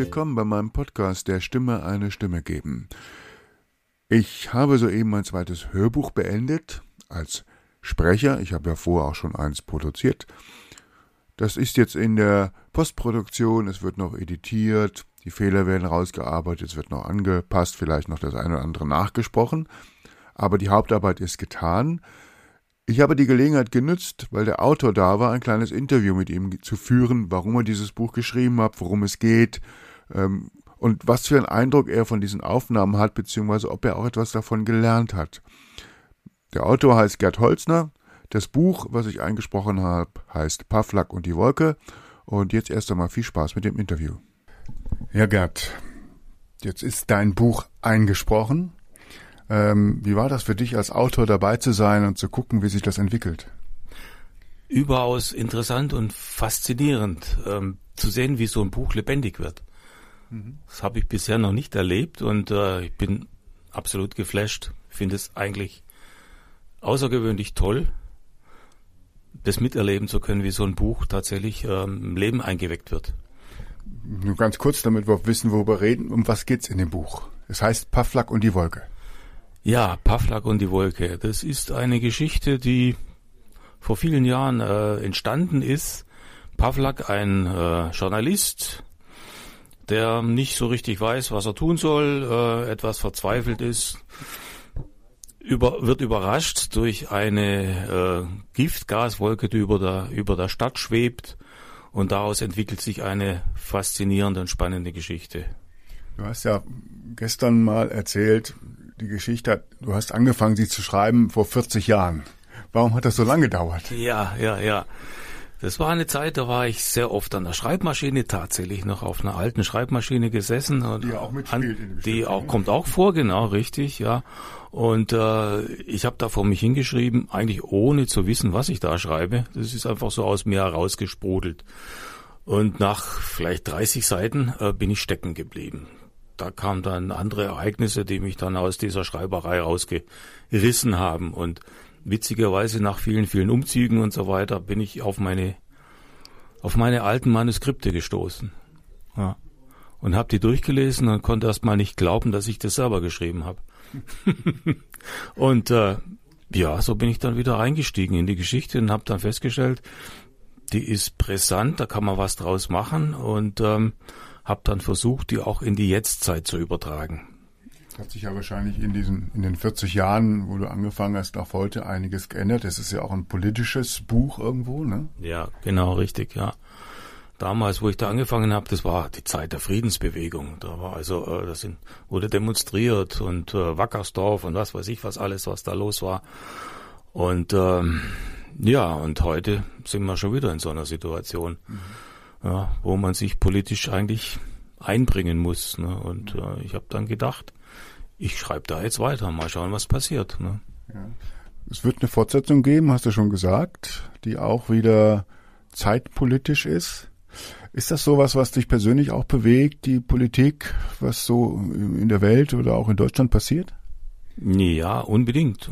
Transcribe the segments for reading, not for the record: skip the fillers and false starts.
willkommen bei meinem Podcast Der Stimme eine Stimme geben. Ich habe soeben mein zweites Hörbuch beendet als Sprecher. Ich habe ja vorher auch schon eins produziert. Das ist jetzt in der Postproduktion, es wird noch editiert, die Fehler werden rausgearbeitet, es wird noch angepasst, vielleicht noch das eine oder andere nachgesprochen. Aber die Hauptarbeit ist getan. Ich habe die Gelegenheit genutzt, weil der Autor da war, ein kleines Interview mit ihm zu führen, warum er dieses Buch geschrieben hat, worum es geht und was für einen Eindruck er von diesen Aufnahmen hat, beziehungsweise ob er auch etwas davon gelernt hat. Der Autor heißt Gerd Holzner. Das Buch, was ich eingesprochen habe, heißt Pawlak und die Wolke. Und jetzt erst einmal viel Spaß mit dem Interview. Ja, Gerd, jetzt ist dein Buch eingesprochen. Wie war das für dich als Autor dabei zu sein und zu gucken, wie sich das entwickelt? Überaus interessant und faszinierend zu sehen, wie so ein Buch lebendig wird. Das habe ich bisher noch nicht erlebt und ich bin absolut geflasht. Ich finde es eigentlich außergewöhnlich toll, das miterleben zu können, wie so ein Buch tatsächlich im Leben eingeweckt wird. Nur ganz kurz, damit wir wissen, worüber wir reden. Um was geht's in dem Buch? Es heißt Pawlak und die Wolke. Ja, Pawlak und die Wolke. Das ist eine Geschichte, die vor vielen Jahren entstanden ist. Pawlak, ein Journalist, der nicht so richtig weiß, was er tun soll, etwas verzweifelt ist, wird überrascht durch eine Giftgaswolke, die über der Stadt schwebt, und daraus entwickelt sich eine faszinierende und spannende Geschichte. Du hast ja gestern mal erzählt, die Geschichte, du hast angefangen, sie zu schreiben vor 40 Jahren. Warum hat das so lange gedauert? Ja. Das war eine Zeit, da war ich sehr oft an der Schreibmaschine, tatsächlich noch auf einer alten Schreibmaschine gesessen. Und die auch mitspielt in dem Stück, auch kommt auch vor, genau, richtig, ja. Und ich habe da vor mich hingeschrieben, eigentlich ohne zu wissen, was ich da schreibe. Das ist einfach so aus mir herausgesprudelt. Und nach vielleicht 30 Seiten bin ich stecken geblieben. Da kamen dann andere Ereignisse, die mich dann aus dieser Schreiberei rausgerissen haben. Und witzigerweise nach vielen, vielen Umzügen und so weiter bin ich auf meine alten Manuskripte gestoßen. Ja. Und habe die durchgelesen und konnte erst mal nicht glauben, dass ich das selber geschrieben habe. Und so bin ich dann wieder eingestiegen in die Geschichte und habe dann festgestellt, die ist brisant, da kann man was draus machen, und habe dann versucht, die auch in die Jetztzeit zu übertragen. Hat sich ja wahrscheinlich in den 40 Jahren, wo du angefangen hast, auch heute einiges geändert. Das ist ja auch ein politisches Buch irgendwo, ne? Ja, genau, richtig, ja. Damals, wo ich da angefangen habe, das war die Zeit der Friedensbewegung. Da war wurde demonstriert und Wackersdorf und was weiß ich was alles, was da los war. Und und heute sind wir schon wieder in so einer Situation, wo man sich politisch eigentlich einbringen muss. Ne? Und ich habe dann gedacht, ich schreibe da jetzt weiter, mal schauen, was passiert. Ne? Ja. Es wird eine Fortsetzung geben, hast du schon gesagt, die auch wieder zeitpolitisch ist. Ist das sowas, was dich persönlich auch bewegt, die Politik, was so in der Welt oder auch in Deutschland passiert? Ja, unbedingt.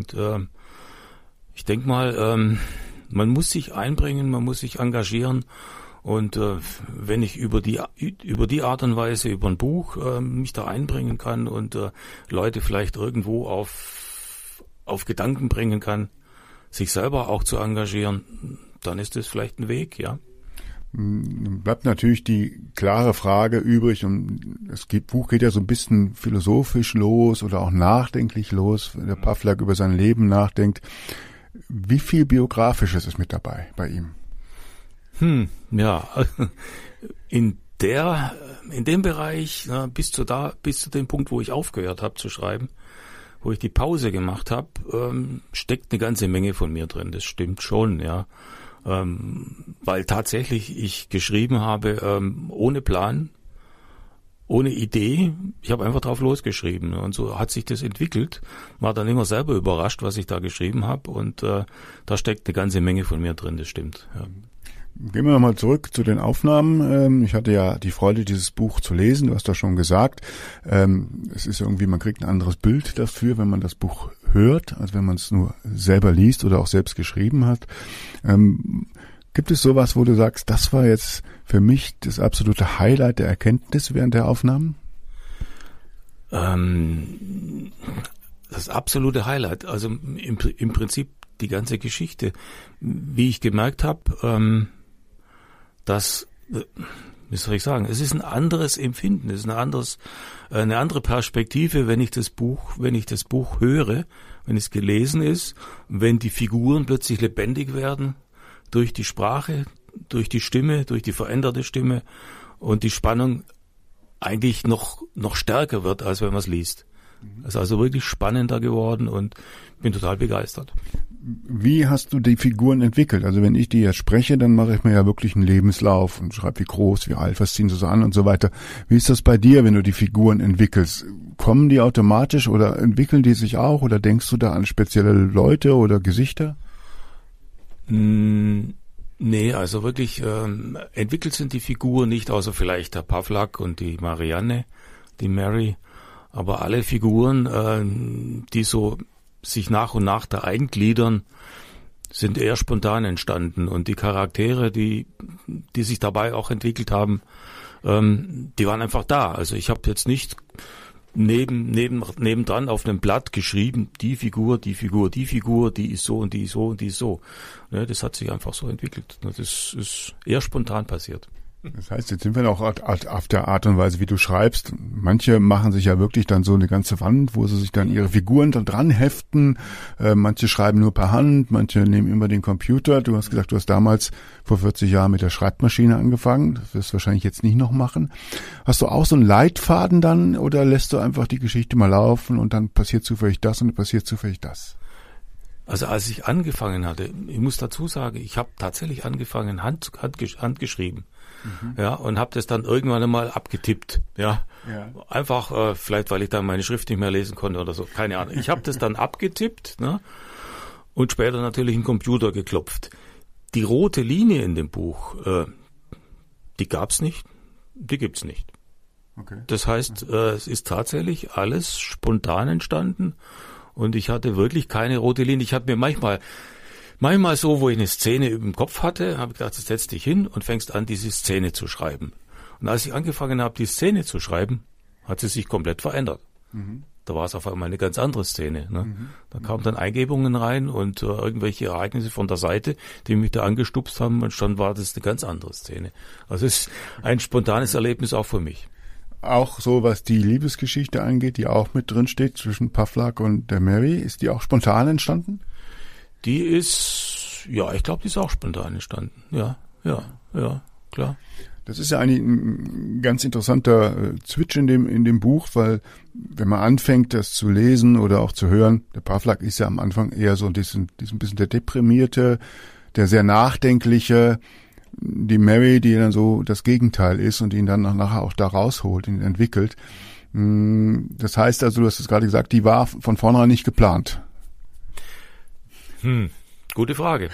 Ich denke mal, man muss sich einbringen, man muss sich engagieren. Und wenn ich über die Art und Weise, über ein Buch mich da einbringen kann und Leute vielleicht irgendwo auf Gedanken bringen kann, sich selber auch zu engagieren, dann ist das vielleicht ein Weg, ja. Bleibt natürlich die klare Frage übrig, und Buch geht ja so ein bisschen philosophisch los oder auch nachdenklich los, wenn der Pawlak über sein Leben nachdenkt. Wie viel Biografisches ist mit dabei bei ihm? Ja, in dem Bereich, bis zu dem Punkt, wo ich aufgehört habe zu schreiben, wo ich die Pause gemacht habe, steckt eine ganze Menge von mir drin. Das stimmt schon, ja. Weil tatsächlich ich geschrieben habe, ohne Plan, ohne Idee. Ich habe einfach drauf losgeschrieben, und so hat sich das entwickelt. War dann immer selber überrascht, was ich da geschrieben habe, und da steckt eine ganze Menge von mir drin, das stimmt, ja. Gehen wir nochmal zurück zu den Aufnahmen. Ich hatte ja die Freude, dieses Buch zu lesen. Du hast das schon gesagt. Es ist irgendwie, man kriegt ein anderes Bild dafür, wenn man das Buch hört, als wenn man es nur selber liest oder auch selbst geschrieben hat. Gibt es sowas, wo du sagst, das war jetzt für mich das absolute Highlight der Erkenntnis während der Aufnahmen? Das absolute Highlight, also im Prinzip die ganze Geschichte, wie ich gemerkt habe, dass, wie soll ich sagen, es ist ein anderes Empfinden, es ist eine andere Perspektive, wenn ich das Buch höre, wenn es gelesen ist, wenn die Figuren plötzlich lebendig werden durch die Sprache, durch die Stimme, durch die veränderte Stimme und die Spannung eigentlich noch stärker wird, als wenn man es liest. Es ist also wirklich spannender geworden und bin total begeistert. Wie hast du die Figuren entwickelt? Also wenn ich die jetzt spreche, dann mache ich mir ja wirklich einen Lebenslauf und schreibe, wie groß, wie alt, was ziehen sie so an und so weiter. Wie ist das bei dir, wenn du die Figuren entwickelst? Kommen die automatisch oder entwickeln die sich auch oder denkst du da an spezielle Leute oder Gesichter? Nee, also wirklich entwickelt sind die Figuren nicht, außer vielleicht der Pawlak und die Marianne, die Mary. Aber alle Figuren, die so sich nach und nach da eingliedern, sind eher spontan entstanden. Und die Charaktere, die sich dabei auch entwickelt haben, die waren einfach da. Also ich habe jetzt nicht nebendran auf einem Blatt geschrieben, die Figur, die ist so und die ist so und die ist so. Ne, das hat sich einfach so entwickelt. Das ist eher spontan passiert. Das heißt, jetzt sind wir auch auf der Art und Weise, wie du schreibst. Manche machen sich ja wirklich dann so eine ganze Wand, wo sie sich dann ihre Figuren dann dran heften. Manche schreiben nur per Hand, manche nehmen immer den Computer. Du hast gesagt, du hast damals vor 40 Jahren mit der Schreibmaschine angefangen. Das wirst du wahrscheinlich jetzt nicht noch machen. Hast du auch so einen Leitfaden dann oder lässt du einfach die Geschichte mal laufen und dann passiert zufällig das und dann passiert zufällig das? Also als ich angefangen hatte, ich muss dazu sagen, ich habe tatsächlich angefangen, handgeschrieben. Ja, und habe das dann irgendwann einmal abgetippt, ja. Einfach, vielleicht weil ich dann meine Schrift nicht mehr lesen konnte oder so, keine Ahnung. Ich habe das dann abgetippt, ne, und später natürlich in den Computer geklopft. Die rote Linie in dem Buch, die gab's nicht, die gibt's nicht. Okay. Das heißt, es ist tatsächlich alles spontan entstanden und ich hatte wirklich keine rote Linie. Ich habe mir manchmal so, wo ich eine Szene im Kopf hatte, habe ich gedacht, jetzt setz dich hin und fängst an, diese Szene zu schreiben. Und als ich angefangen habe, die Szene zu schreiben, hat sie sich komplett verändert. Da war es auf einmal eine ganz andere Szene. Ne? Da kamen dann Eingebungen rein und irgendwelche Ereignisse von der Seite, die mich da angestupst haben und schon war das eine ganz andere Szene. Also es ist ein spontanes Erlebnis auch für mich. Auch so, was die Liebesgeschichte angeht, die auch mit drin steht zwischen Pawlak und der Mary, ist die auch spontan entstanden? Die ist, ja, ich glaube, die ist auch spontan entstanden. Ja, klar. Das ist ja eigentlich ein ganz interessanter Switch in dem Buch, weil wenn man anfängt, das zu lesen oder auch zu hören, der Pawlak ist ja am Anfang eher so ein bisschen der Deprimierte, der sehr Nachdenkliche, die Mary, die dann so das Gegenteil ist und ihn dann nachher auch da rausholt, ihn entwickelt. Das heißt also, du hast es gerade gesagt, die war von vornherein nicht geplant. Gute Frage.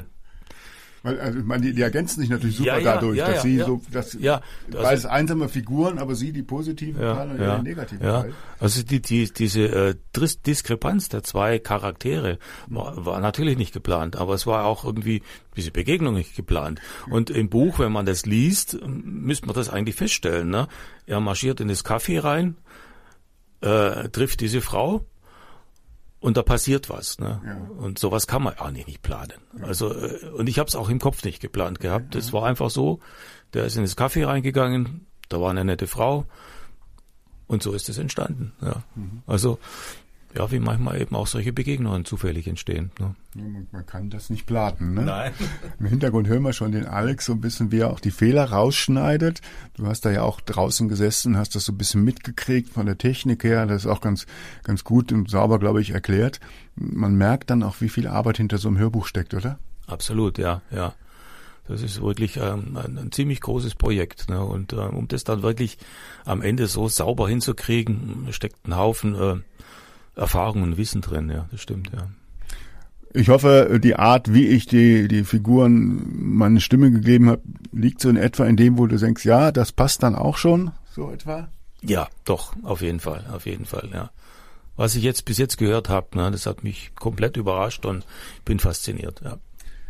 Weil die ergänzen sich natürlich super dadurch, dass sie beides einsame Figuren, aber sie die positive Teil und die negative Teil. Also diese Diskrepanz der zwei Charaktere war natürlich nicht geplant, aber es war auch irgendwie diese Begegnung nicht geplant. Und im Buch, wenn man das liest, müsste man das eigentlich feststellen. Ne? Er marschiert in das Café rein, trifft diese Frau. Und da passiert was, ne? Ja. Und sowas kann man auch nicht planen. Ja. Also und ich habe es auch im Kopf nicht geplant gehabt. Es war einfach so, der ist in das Café reingegangen, da war eine nette Frau und so ist es entstanden. Ja. Also ja, wie manchmal eben auch solche Begegnungen zufällig entstehen. Ne? Ja, man kann das nicht planen, ne? Nein. Im Hintergrund hören wir schon den Alex so ein bisschen, wie er auch die Fehler rausschneidet. Du hast da ja auch draußen gesessen, hast das so ein bisschen mitgekriegt von der Technik her. Das ist auch ganz gut und sauber, glaube ich, erklärt. Man merkt dann auch, wie viel Arbeit hinter so einem Hörbuch steckt, oder? Absolut, ja. Das ist wirklich ein ziemlich großes Projekt. Ne? Und um das dann wirklich am Ende so sauber hinzukriegen, steckt ein Haufen Erfahrung und Wissen drin, ja, das stimmt, ja. Ich hoffe, die Art, wie ich die Figuren meine Stimme gegeben habe, liegt so in etwa in dem, wo du denkst, ja, das passt dann auch schon, so etwa? Ja, doch, auf jeden Fall, ja. Was ich bis jetzt gehört habe, ne, das hat mich komplett überrascht und bin fasziniert, ja.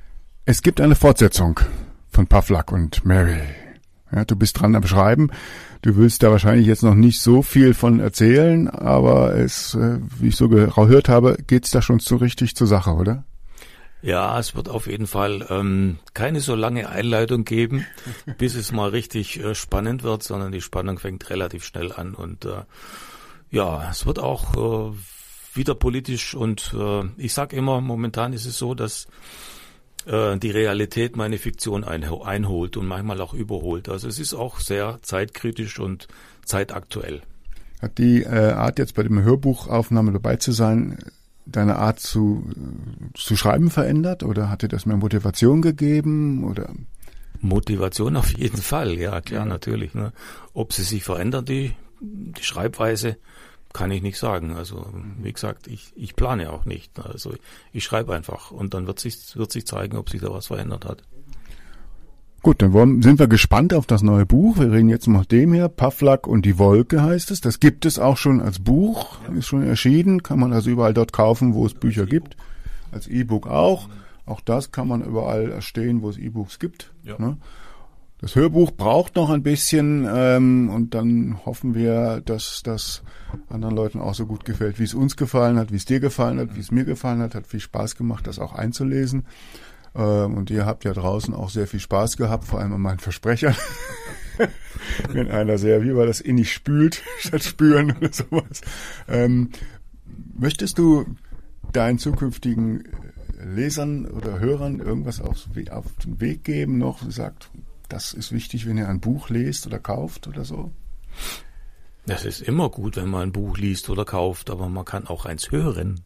Es gibt eine Fortsetzung von Pawlak und Mary. Ja, du bist dran am Schreiben. Du willst da wahrscheinlich jetzt noch nicht so viel von erzählen, aber wie ich so gehört habe, geht's da schon so richtig zur Sache, oder? Ja, es wird auf jeden Fall keine so lange Einleitung geben, bis es mal richtig spannend wird, sondern die Spannung fängt relativ schnell an und es wird auch wieder politisch und ich sag immer, momentan ist es so, dass die Realität meine Fiktion einholt und manchmal auch überholt. Also es ist auch sehr zeitkritisch und zeitaktuell. Hat die Art, jetzt bei dem Hörbuchaufnahme dabei zu sein, deine Art zu schreiben verändert? Oder hat dir das mehr Motivation gegeben? Oder? Motivation auf jeden Fall, ja klar, natürlich. Ne? Ob sie sich verändert, die Schreibweise, kann ich nicht sagen. Also wie gesagt, ich plane auch nicht. Also ich schreibe einfach und dann wird sich zeigen, ob sich da was verändert hat. Gut, dann sind wir gespannt auf das neue Buch. Wir reden jetzt nach dem hier. Pawlak und die Wolke heißt es. Das gibt es auch schon als Buch, ist schon erschienen. Kann man also überall dort kaufen, wo es Bücher gibt. Als E-Book auch. Auch das kann man überall erstehen, wo es E-Books gibt. Ja. Ne? Das Hörbuch braucht noch ein bisschen und dann hoffen wir, dass das anderen Leuten auch so gut gefällt, wie es uns gefallen hat, wie es dir gefallen hat, wie es mir gefallen hat. Hat viel Spaß gemacht, das auch einzulesen. Und ihr habt ja draußen auch sehr viel Spaß gehabt, vor allem an meinen Versprechern. Wenn einer wie war das, innig spült, statt spüren oder sowas. Möchtest du deinen zukünftigen Lesern oder Hörern irgendwas auf den Weg geben noch? Sagt, das ist wichtig, wenn ihr ein Buch lest oder kauft oder so? Das ist immer gut, wenn man ein Buch liest oder kauft, aber man kann auch eins hören.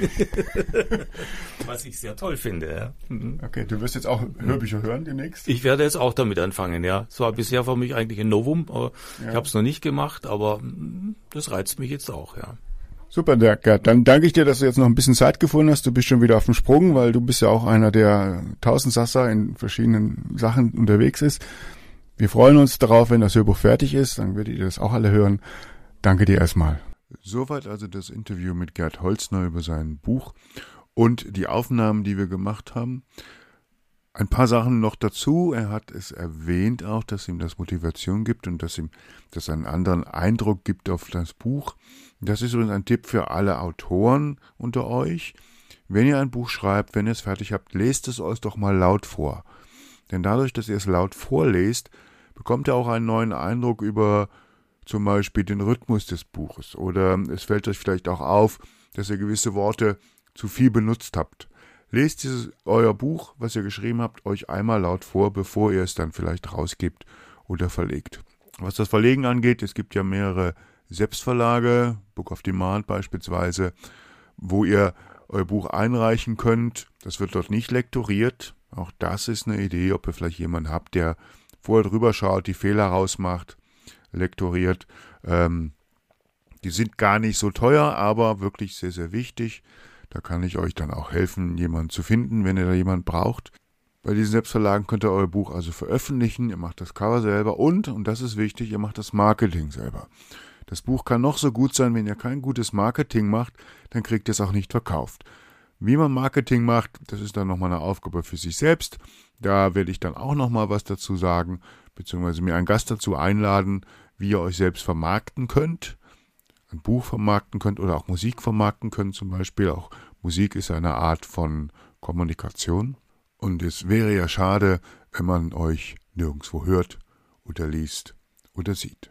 Was ich sehr toll finde, ja. Okay, du wirst jetzt auch Hörbücher hören demnächst? Ich werde jetzt auch damit anfangen, ja. Es war bisher für mich eigentlich ein Novum, aber ich habe es noch nicht gemacht, aber das reizt mich jetzt auch, ja. Super, Gerd. Dann danke ich dir, dass du jetzt noch ein bisschen Zeit gefunden hast. Du bist schon wieder auf dem Sprung, weil du bist ja auch einer, der Tausendsasser in verschiedenen Sachen unterwegs ist. Wir freuen uns darauf, wenn das Hörbuch fertig ist. Dann werdet ihr das auch alle hören. Danke dir erstmal. Soweit also das Interview mit Gerd Holzner über sein Buch und die Aufnahmen, die wir gemacht haben. Ein paar Sachen noch dazu. Er hat es erwähnt auch, dass ihm das Motivation gibt und dass ihm das einen anderen Eindruck gibt auf das Buch. Das ist übrigens ein Tipp für alle Autoren unter euch. Wenn ihr ein Buch schreibt, wenn ihr es fertig habt, lest es euch doch mal laut vor. Denn dadurch, dass ihr es laut vorlest, bekommt ihr auch einen neuen Eindruck über zum Beispiel den Rhythmus des Buches. Oder es fällt euch vielleicht auch auf, dass ihr gewisse Worte zu viel benutzt habt. Lest euer Buch, was ihr geschrieben habt, euch einmal laut vor, bevor ihr es dann vielleicht rausgebt oder verlegt. Was das Verlegen angeht, es gibt ja mehrere Selbstverlage, Book of Demand beispielsweise, wo ihr euer Buch einreichen könnt. Das wird dort nicht lektoriert. Auch das ist eine Idee, ob ihr vielleicht jemanden habt, der vorher drüber schaut, die Fehler rausmacht, lektoriert. Die sind gar nicht so teuer, aber wirklich sehr, sehr wichtig. Da kann ich euch dann auch helfen, jemanden zu finden, wenn ihr da jemanden braucht. Bei diesen Selbstverlagen könnt ihr euer Buch also veröffentlichen, ihr macht das Cover selber und das ist wichtig, ihr macht das Marketing selber. Das Buch kann noch so gut sein, wenn ihr kein gutes Marketing macht, dann kriegt ihr es auch nicht verkauft. Wie man Marketing macht, das ist dann nochmal eine Aufgabe für sich selbst. Da werde ich dann auch nochmal was dazu sagen, beziehungsweise mir einen Gast dazu einladen, wie ihr euch selbst vermarkten könnt. Ein Buch vermarkten könnt oder auch Musik vermarkten könnt zum Beispiel. Auch Musik ist eine Art von Kommunikation. Und es wäre ja schade, wenn man euch nirgendwo hört oder liest oder sieht.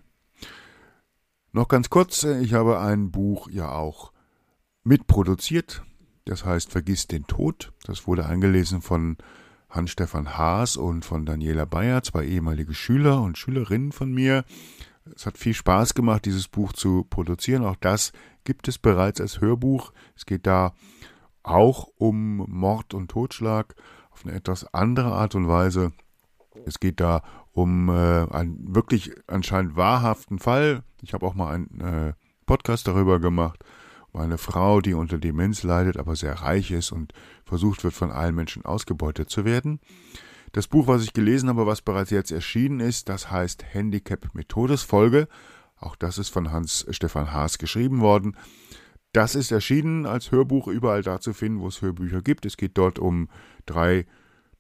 Noch ganz kurz, ich habe ein Buch ja auch mitproduziert. Das heißt Vergiss den Tod. Das wurde eingelesen von Hans-Stefan Haas und von Daniela Bayer, 2 ehemalige Schüler und Schülerinnen von mir. Es hat viel Spaß gemacht, dieses Buch zu produzieren. Auch das gibt es bereits als Hörbuch. Es geht da auch um Mord und Totschlag auf eine etwas andere Art und Weise. Es geht da um einen wirklich anscheinend wahrhaften Fall. Ich habe auch mal einen Podcast darüber gemacht. Um eine Frau, die unter Demenz leidet, aber sehr reich ist und versucht wird, von allen Menschen ausgebeutet zu werden. Das Buch, was ich gelesen habe, was bereits jetzt erschienen ist, das heißt Handicap mit Todesfolge. Auch das ist von Hans-Stefan Haas geschrieben worden. Das ist erschienen als Hörbuch überall da zu finden, wo es Hörbücher gibt. Es geht dort um 3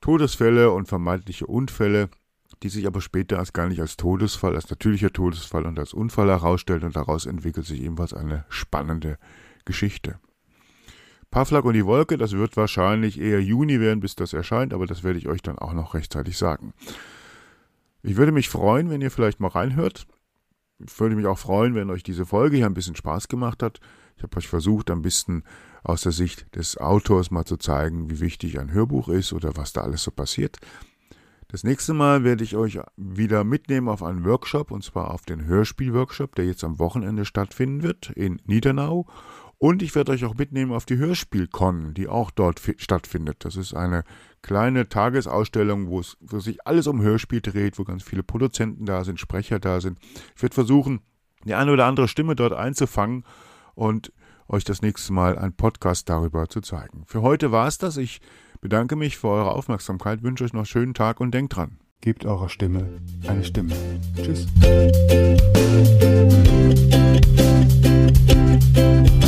Todesfälle und vermeintliche Unfälle, die sich aber später gar nicht als Todesfall, als natürlicher Todesfall und als Unfall herausstellen, und daraus entwickelt sich ebenfalls eine spannende Geschichte. Pawlak und die Wolke, das wird wahrscheinlich eher Juni werden, bis das erscheint, aber das werde ich euch dann auch noch rechtzeitig sagen. Ich würde mich freuen, wenn ihr vielleicht mal reinhört. Ich würde mich auch freuen, wenn euch diese Folge hier ein bisschen Spaß gemacht hat. Ich habe euch versucht, ein bisschen aus der Sicht des Autors mal zu zeigen, wie wichtig ein Hörbuch ist oder was da alles so passiert. Das nächste Mal werde ich euch wieder mitnehmen auf einen Workshop, und zwar auf den Hörspiel-Workshop, der jetzt am Wochenende stattfinden wird in Niedernau. Und ich werde euch auch mitnehmen auf die Hörspiel-Con, die auch dort stattfindet. Das ist eine kleine Tagesausstellung, wo sich alles um Hörspiel dreht, wo ganz viele Produzenten da sind, Sprecher da sind. Ich werde versuchen, die eine oder andere Stimme dort einzufangen und euch das nächste Mal einen Podcast darüber zu zeigen. Für heute war es das. Ich bedanke mich für eure Aufmerksamkeit, wünsche euch noch einen schönen Tag und denkt dran. Gebt eurer Stimme eine Stimme. Tschüss.